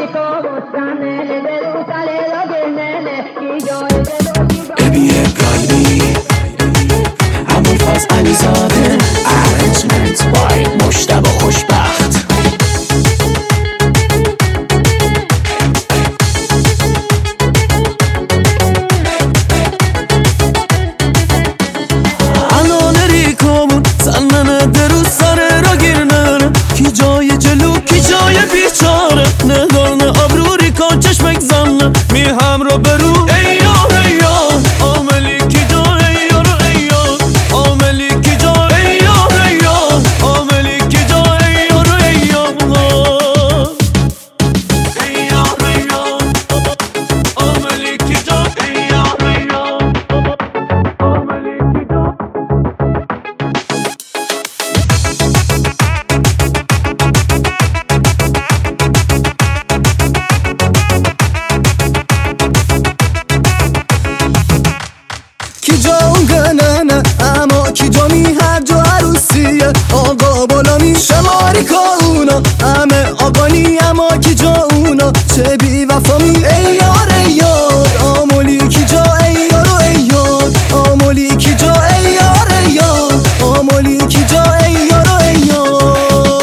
Baby ابراهیمی ابوالفضل علیزاده ارنجمنت بای مجتبی خوشبخت. الان ریکامون زننه درو سر را گیرنه کی جای جلو کی جای بیچاره ندارن ابرو ریکان چشمک زنه می هم رو برو ایا عاملی کی جا ایا رو ایا عاملی کی جا ایا عاملی کی جا ایا رو ایا عاملی کی جا ایا عاملی کی جا. کی جا اون گننه اما کی جانی هر جا عروسیه آقا بولانی شماری که اونا همه آقانی اما کی جا اونا چه بی وفامی ای یار ای یار آمولی کی جا ای یارو ای یار آمولی کی جا ای یار ای یار آمولی کی جا ای یارو ای یار.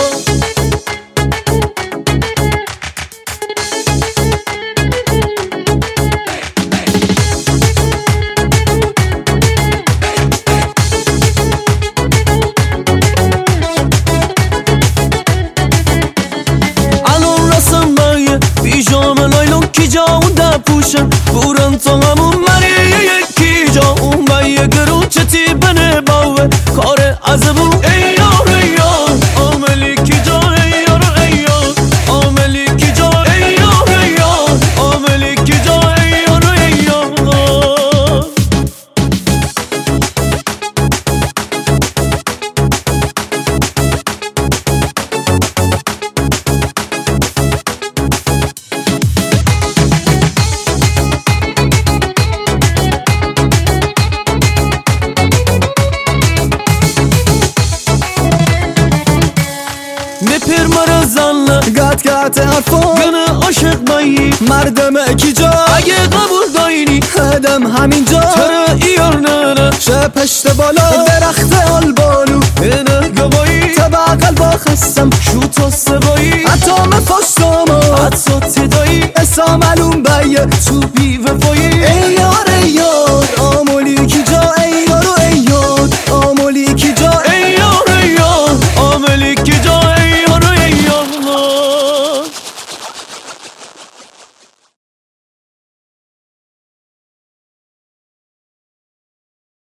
پیژام لایلون کی جا اون دپوشم بورن تو همون مریه یکی جا اون بایه گرو چتی بنه باوه کار عذبو ای یار ای یار عاملی کی جا ای یار ای یار عاملی کی جا ای یار ای یار عاملی کی جا ای یار ای یار. مپر مرا زنه گت حرفا گنه عاشق بایی مردم کی جا اگه قبول داینی هدم همینجا چرا ایار ننه چه پشت بالا درخت آلبالو اینه گوایی تبع قلبا خستم شو تا سبایی حتی مفاشتاما حتی تدایی اسا معلوم بایه تو بی وفایی